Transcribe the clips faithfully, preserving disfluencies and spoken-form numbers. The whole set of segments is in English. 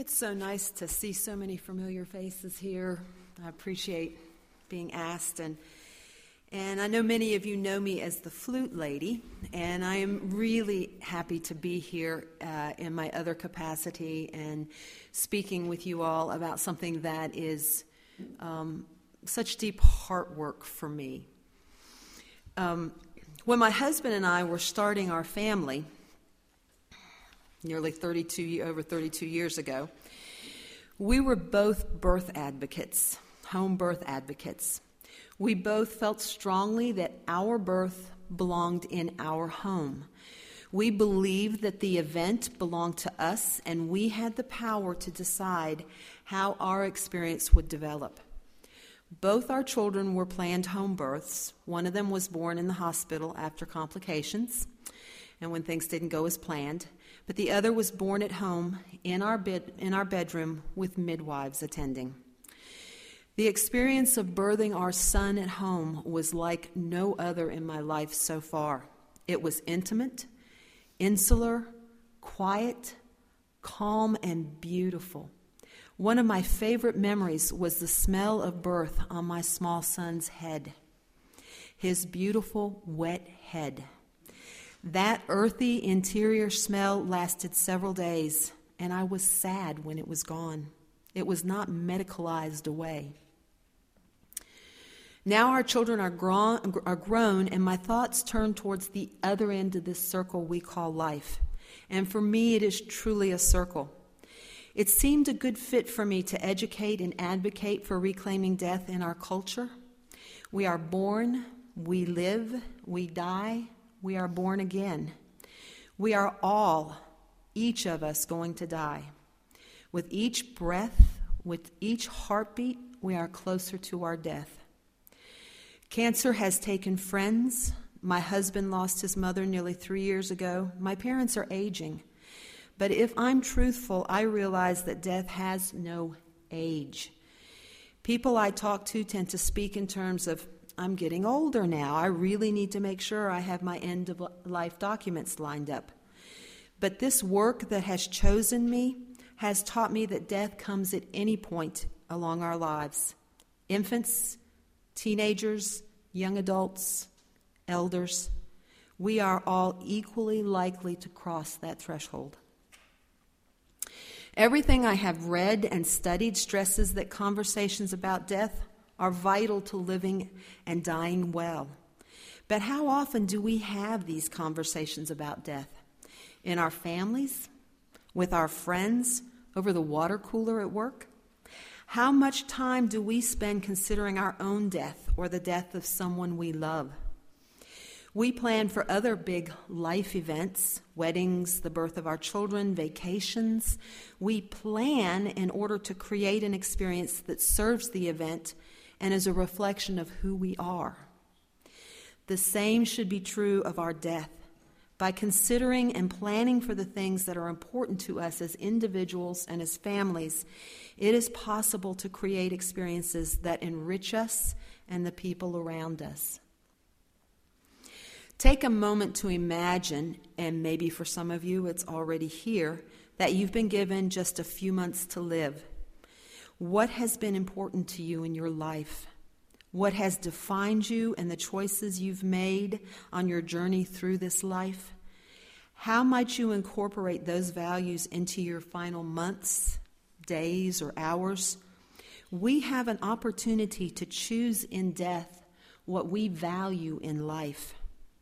It's so nice to see so many familiar faces here. I appreciate being asked, and and I know many of you know me as the Flute Lady, and I am really happy to be here uh, in my other capacity and speaking with you all about something that is um, such deep heart work for me. Um, when my husband and I were starting our family, nearly thirty-two, over thirty-two years ago, we were both birth advocates, home birth advocates. We both felt strongly that our birth belonged in our home. We believed that the event belonged to us, and we had the power to decide how our experience would develop. Both our children were planned home births. One of them was born in the hospital after complications, and when things didn't go as planned. But the other was born at home in our bed, in our bedroom with midwives attending. The experience of birthing our son at home was like no other in my life so far. It was intimate, insular, quiet, calm, and beautiful. One of my favorite memories was the smell of birth on my small son's head, his beautiful, wet head. That earthy interior smell lasted several days, and I was sad when it was gone. It was not medicalized away. Now our children are grown, are grown, and my thoughts turn towards the other end of this circle we call life. And for me, it is truly a circle. It seemed a good fit for me to educate and advocate for reclaiming death in our culture. We are born, we live, we die, we are born again. We are all, each of us, going to die. With each breath, with each heartbeat, we are closer to our death. Cancer has taken friends. My husband lost his mother nearly three years ago. My parents are aging. But if I'm truthful, I realize that death has no age. People I talk to tend to speak in terms of, I'm getting older now. I really need to make sure I have my end-of-life documents lined up. But this work that has chosen me has taught me that death comes at any point along our lives. Infants, teenagers, young adults, elders, we are all equally likely to cross that threshold. Everything I have read and studied stresses that conversations about death are vital to living and dying well. But how often do we have these conversations about death? In our families? With our friends? Over the water cooler at work? How much time do we spend considering our own death or the death of someone we love? We plan for other big life events, weddings, the birth of our children, vacations. We plan in order to create an experience that serves the event and is a reflection of who we are. The same should be true of our death. By considering and planning for the things that are important to us as individuals and as families, it is possible to create experiences that enrich us and the people around us. Take a moment to imagine, and maybe for some of you it's already here, that you've been given just a few months to live. What has been important to you in your life? What has defined you and the choices you've made on your journey through this life? How might you incorporate those values into your final months, days, or hours? We have an opportunity to choose in death what we value in life.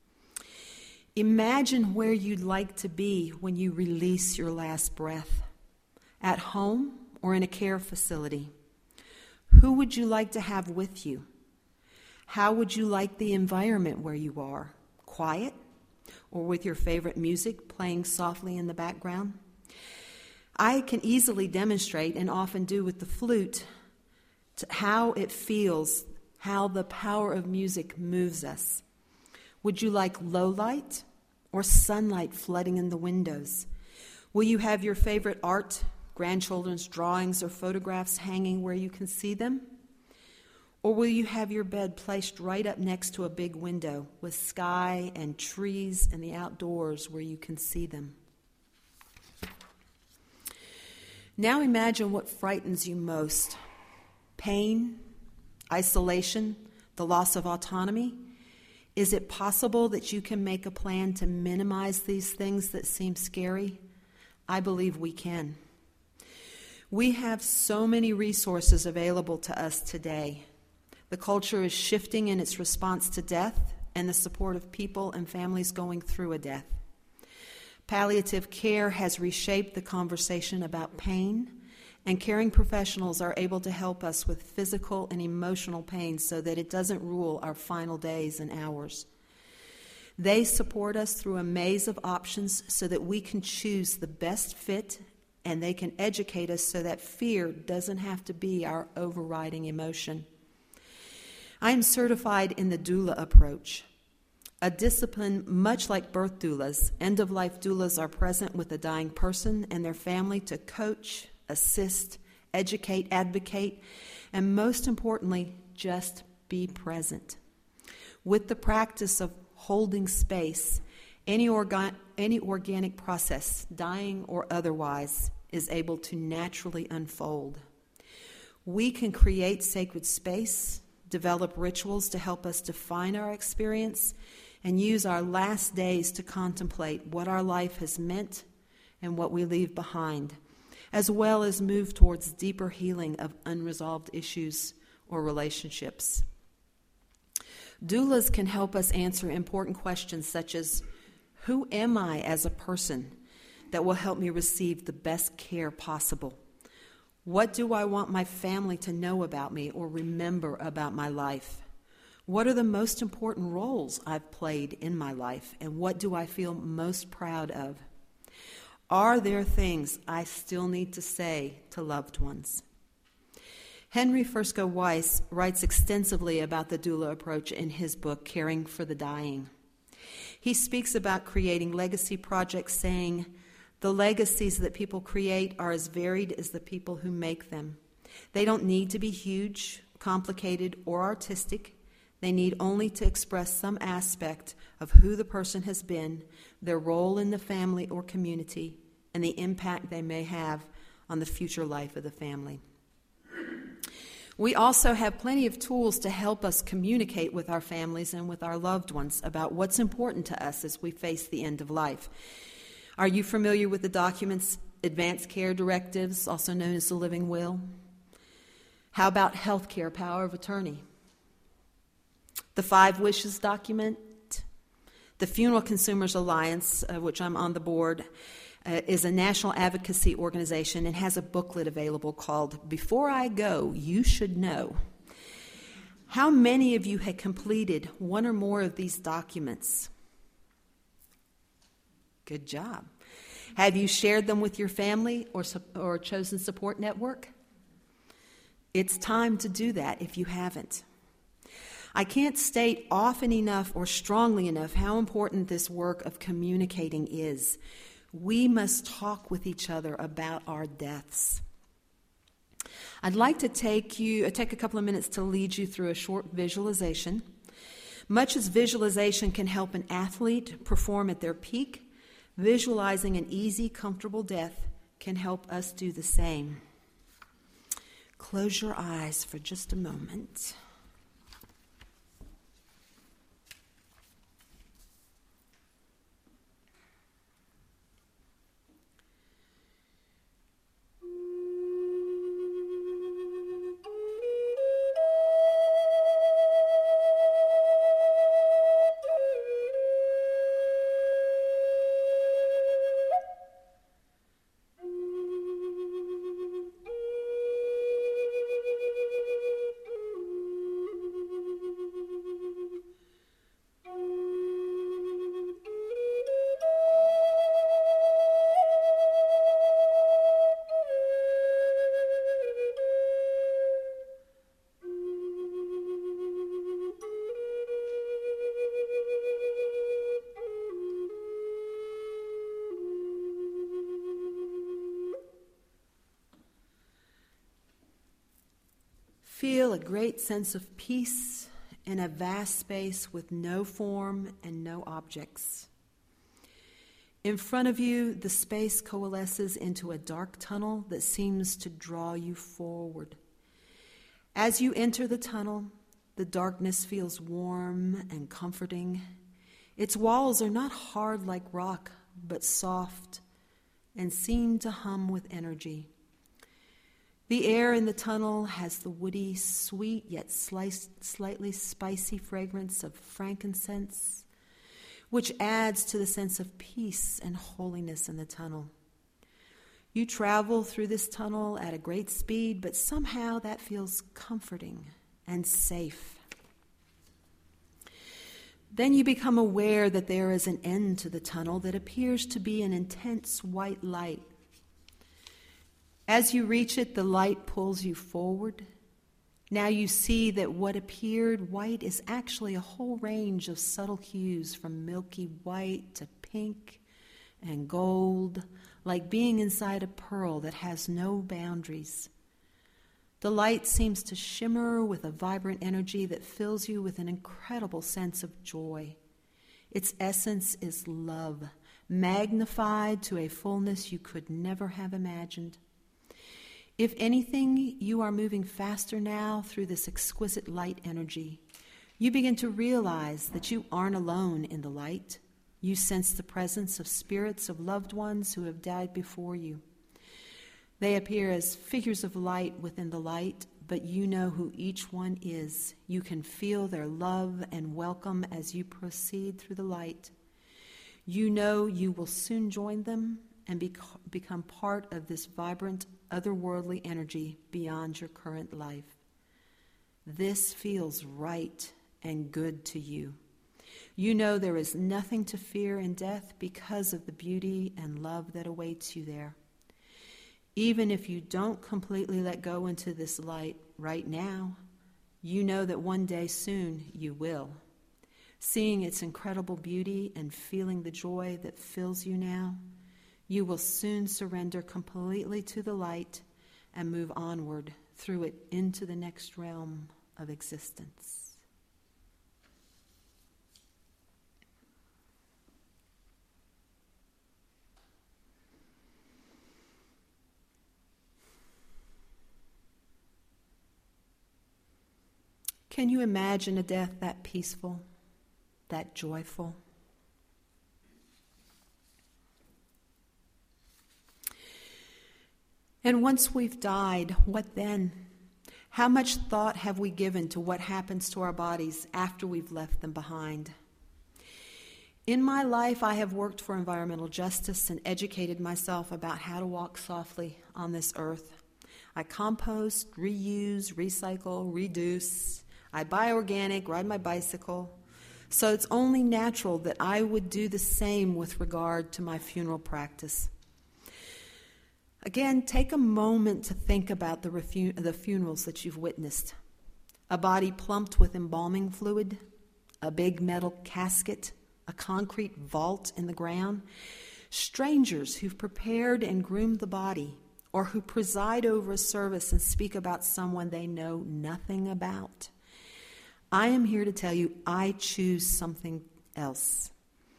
Imagine where you'd like to be when you release your last breath. At home or in a care facility? Who would you like to have with you? How would you like the environment where you are? Quiet? Or with your favorite music playing softly in the background? I can easily demonstrate, and often do with the flute, how it feels, how the power of music moves us. Would you like low light or sunlight flooding in the windows? Will you have your favorite art, grandchildren's drawings or photographs hanging where you can see them? Or will you have your bed placed right up next to a big window with sky and trees and the outdoors where you can see them? Now imagine what frightens you most. Pain, isolation, the loss of autonomy. Is it possible that you can make a plan to minimize these things that seem scary? I believe we can. We have so many resources available to us today. The culture is shifting in its response to death and the support of people and families going through a death. Palliative care has reshaped the conversation about pain, and caring professionals are able to help us with physical and emotional pain so that it doesn't rule our final days and hours. They support us through a maze of options so that we can choose the best fit, and they can educate us so that fear doesn't have to be our overriding emotion. I am certified in the doula approach, a discipline much like birth doulas. End-of-life doulas are present with a dying person and their family to coach, assist, educate, advocate, and most importantly, just be present. With the practice of holding space, any, organ- any organic process, dying or otherwise, is able to naturally unfold. We can create sacred space, develop rituals to help us define our experience, and use our last days to contemplate what our life has meant and what we leave behind, as well as move towards deeper healing of unresolved issues or relationships. Doulas can help us answer important questions such as, who am I as a person that will help me receive the best care possible? What do I want my family to know about me or remember about my life? What are the most important roles I've played in my life, and what do I feel most proud of? Are there things I still need to say to loved ones? Henry Fusco Weiss writes extensively about the doula approach in his book, Caring for the Dying. He speaks about creating legacy projects, saying, the legacies that people create are as varied as the people who make them. They don't need to be huge, complicated, or artistic. They need only to express some aspect of who the person has been, their role in the family or community, and the impact they may have on the future life of the family. We also have plenty of tools to help us communicate with our families and with our loved ones about what's important to us as we face the end of life. Are you familiar with the documents, Advanced Care Directives, also known as the Living Will? How about Healthcare Power of Attorney? The Five Wishes document? The Funeral Consumers Alliance, uh, which I'm on the board, uh, is a national advocacy organization and has a booklet available called Before I Go, You Should Know. How many of you had completed one or more of these documents? Good job. Have you shared them with your family or, or chosen support network? It's time to do that if you haven't. I can't state often enough or strongly enough how important this work of communicating is. We must talk with each other about our deaths. I'd like to take you, uh, take a couple of minutes to lead you through a short visualization. Much as visualization can help an athlete perform at their peak, visualizing an easy, comfortable death can help us do the same. Close your eyes for just a moment. Feel a great sense of peace in a vast space with no form and no objects. In front of you, the space coalesces into a dark tunnel that seems to draw you forward. As you enter the tunnel, the darkness feels warm and comforting. Its walls are not hard like rock, but soft and seem to hum with energy. The air in the tunnel has the woody, sweet, yet sliced, slightly spicy fragrance of frankincense, which adds to the sense of peace and holiness in the tunnel. You travel through this tunnel at a great speed, but somehow that feels comforting and safe. Then you become aware that there is an end to the tunnel that appears to be an intense white light. As you reach it, the light pulls you forward. Now you see that what appeared white is actually a whole range of subtle hues, from milky white to pink and gold, like being inside a pearl that has no boundaries. The light seems to shimmer with a vibrant energy that fills you with an incredible sense of joy. Its essence is love, magnified to a fullness you could never have imagined. If anything, you are moving faster now through this exquisite light energy. You begin to realize that you aren't alone in the light. You sense the presence of spirits of loved ones who have died before you. They appear as figures of light within the light, but you know who each one is. You can feel their love and welcome as you proceed through the light. You know you will soon join them and be, become part of this vibrant, otherworldly energy beyond your current life. This feels right and good to you. You know there is nothing to fear in death because of the beauty and love that awaits you there. Even if you don't completely let go into this light right now, you know that one day soon you will. Seeing its incredible beauty and feeling the joy that fills you now, you will soon surrender completely to the light and move onward through it into the next realm of existence. Can you imagine a death that peaceful, that joyful? And once we've died, what then? How much thought have we given to what happens to our bodies after we've left them behind? In my life, I have worked for environmental justice and educated myself about how to walk softly on this earth. I compost, reuse, recycle, reduce. I buy organic, ride my bicycle. So it's only natural that I would do the same with regard to my funeral practice. Again, take a moment to think about the, refu- the funerals that you've witnessed. A body plumped with embalming fluid, a big metal casket, a concrete vault in the ground, strangers who've prepared and groomed the body, or who preside over a service and speak about someone they know nothing about. I am here to tell you I choose something else.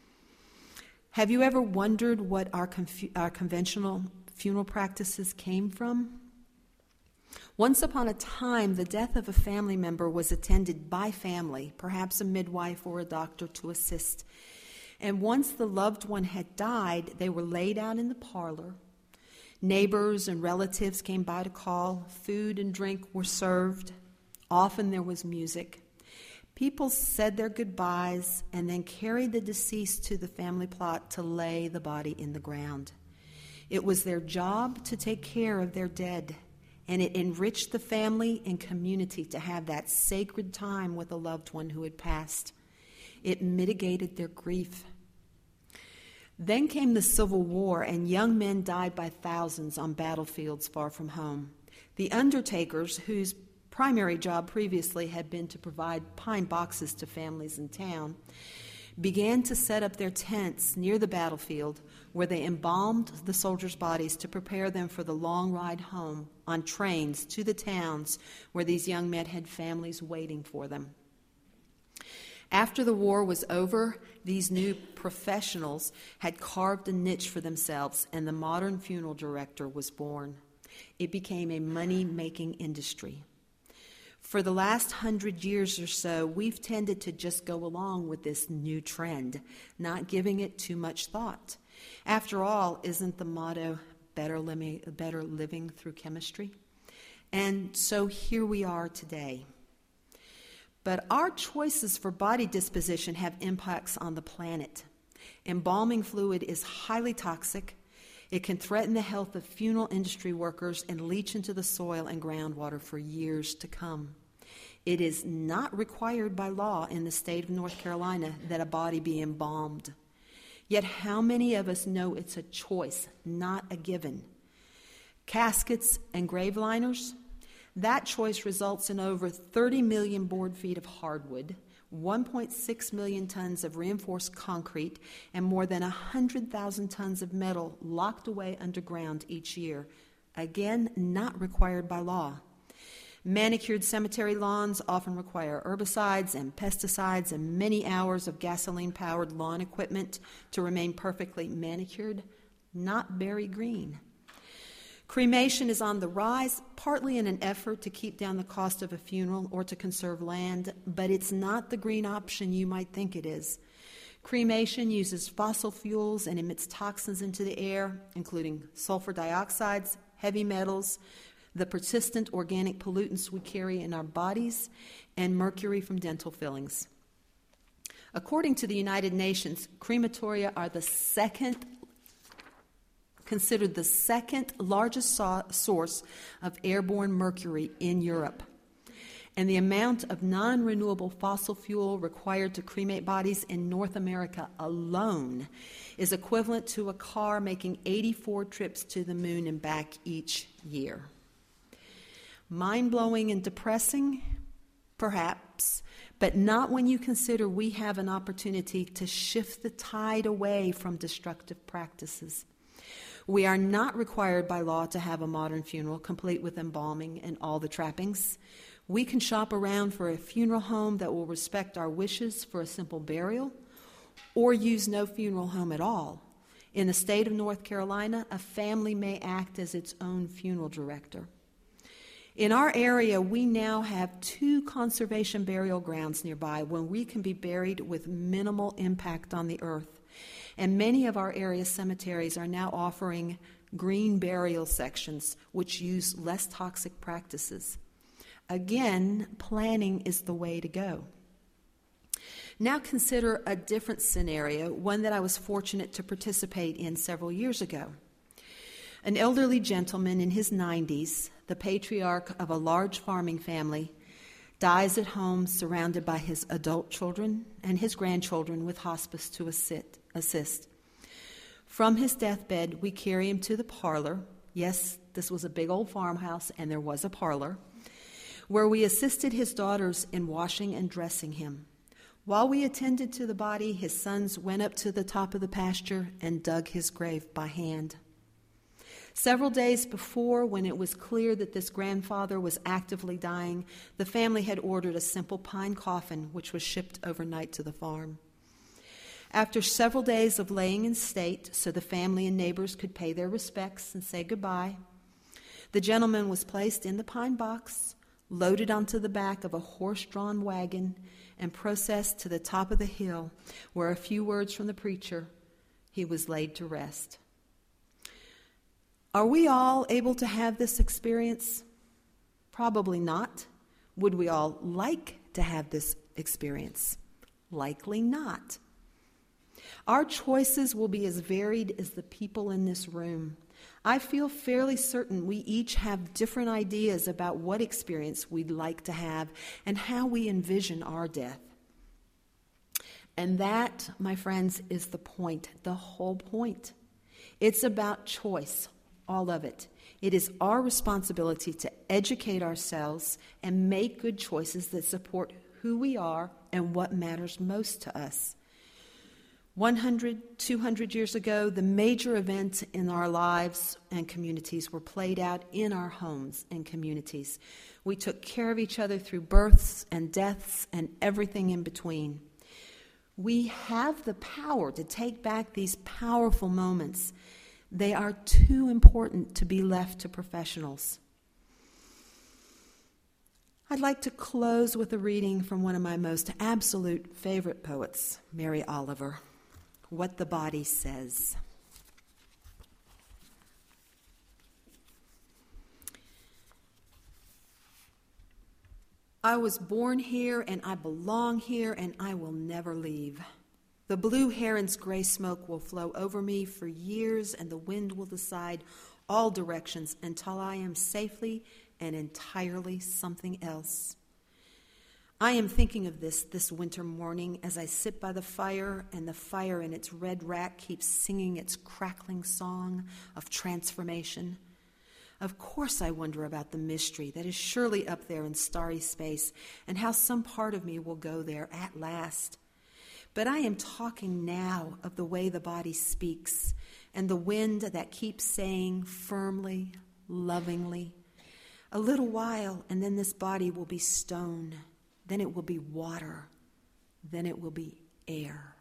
Have you ever wondered what our, confu- our conventional funeral practices came from? Once upon a time, the death of a family member was attended by family, perhaps a midwife or a doctor to assist. And once the loved one had died, they were laid out in the parlor. Neighbors and relatives came by to call. Food and drink were served. Often there was music. People said their goodbyes and then carried the deceased to the family plot to lay the body in the ground. It was their job to take care of their dead, and it enriched the family and community to have that sacred time with a loved one who had passed. It mitigated their grief. Then came the Civil War, and young men died by thousands on battlefields far from home. The undertakers, whose primary job previously had been to provide pine boxes to families in town, began to set up their tents near the battlefield where they embalmed the soldiers' bodies to prepare them for the long ride home on trains to the towns where these young men had families waiting for them. After the war was over, These new professionals had carved a niche for themselves, and the modern funeral director was born. It became a money-making industry. For the last hundred years or so, we've tended to just go along with this new trend, not giving it too much thought. After all, isn't the motto better living, better living through chemistry? And so here we are today. But our choices for body disposition have impacts on the planet. Embalming fluid is highly toxic. It can threaten the health of funeral industry workers and leach into the soil and groundwater for years to come. It is not required by law in the state of North Carolina that a body be embalmed. Yet how many of us know it's a choice, not a given? Caskets and grave liners, that choice results in over thirty million board feet of hardwood, one point six million tons of reinforced concrete, and more than one hundred thousand tons of metal locked away underground each year. Again, not required by law. Manicured cemetery lawns often require herbicides and pesticides and many hours of gasoline-powered lawn equipment to remain perfectly manicured, not very green. Cremation is on the rise, partly in an effort to keep down the cost of a funeral or to conserve land, but it's not the green option you might think it is. Cremation uses fossil fuels and emits toxins into the air, including sulfur dioxides, heavy metals, the persistent organic pollutants we carry in our bodies, and mercury from dental fillings. According to the United Nations, crematoria are the second considered the second largest so- source of airborne mercury in Europe. And the amount of non-renewable fossil fuel required to cremate bodies in North America alone is equivalent to a car making eighty-four trips to the moon and back each year. Mind-blowing and depressing? Perhaps, but not when you consider we have an opportunity to shift the tide away from destructive practices. We are not required by law to have a modern funeral complete with embalming and all the trappings. We can shop around for a funeral home that will respect our wishes for a simple burial, or use no funeral home at all. In the state of North Carolina, a family may act as its own funeral director. In our area, we now have two conservation burial grounds nearby where we can be buried with minimal impact on the earth. And many of our area cemeteries are now offering green burial sections, which use less toxic practices. Again, planning is the way to go. Now consider a different scenario, one that I was fortunate to participate in several years ago. An elderly gentleman in his nineties, the patriarch of a large farming family, dies at home surrounded by his adult children and his grandchildren with hospice to assist. assist. From his deathbed, we carry him to the parlor. Yes, this was a big old farmhouse, and there was a parlor, where we assisted his daughters in washing and dressing him. While we attended to the body, his sons went up to the top of the pasture and dug his grave by hand. Several days before, when it was clear that this grandfather was actively dying, the family had ordered a simple pine coffin, which was shipped overnight to the farm. After several days of laying in state so the family and neighbors could pay their respects and say goodbye, the gentleman was placed in the pine box, loaded onto the back of a horse-drawn wagon, and processed to the top of the hill, where a few words from the preacher, he was laid to rest. Are we all able to have this experience? Probably not. Would we all like to have this experience? Likely not. Our choices will be as varied as the people in this room. I feel fairly certain we each have different ideas about what experience we'd like to have and how we envision our death. And that, my friends, is the point, the whole point. It's about choice, all of it. It is our responsibility to educate ourselves and make good choices that support who we are and what matters most to us. one hundred, two hundred years ago, the major events in our lives and communities were played out in our homes and communities. We took care of each other through births and deaths and everything in between. We have the power to take back these powerful moments. They are too important to be left to professionals. I'd like to close with a reading from one of my most absolute favorite poets, Mary Oliver, What the Body Says. I was born here, and I belong here, and I will never leave. The blue heron's gray smoke will flow over me for years, and the wind will decide all directions until I am safely and entirely something else. I am thinking of this this winter morning as I sit by the fire, and the fire in its red rack keeps singing its crackling song of transformation. Of course I wonder about the mystery that is surely up there in starry space, and how some part of me will go there at last. But I am talking now of the way the body speaks, and the wind that keeps saying firmly, lovingly, a little while, and then this body will be stone, then it will be water, then it will be air.